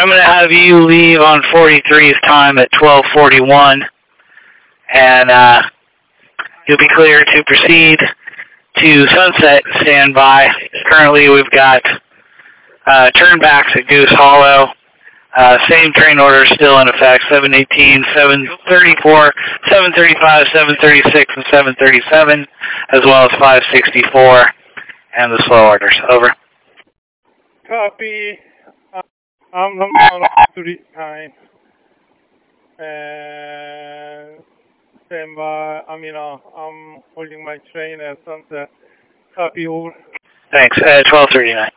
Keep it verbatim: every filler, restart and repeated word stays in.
I'm going to have you leave on forty-three's time at twelve forty-one, and uh, you'll be clear to proceed to Sunset. Stand by. Currently, we've got uh, turnbacks at Goose Hollow. Uh, same train order still in effect, seven eighteen, seven thirty-four, seven thirty-five, seven thirty-six, and seven thirty-seven, as well as five sixty-four, and the slow orders. Over. Copy. Uh, I'm on three time. And stand by. I mean, uh, I'm holding my train at Sunset. Copy, over. Thanks. Uh, twelve thirty-nine.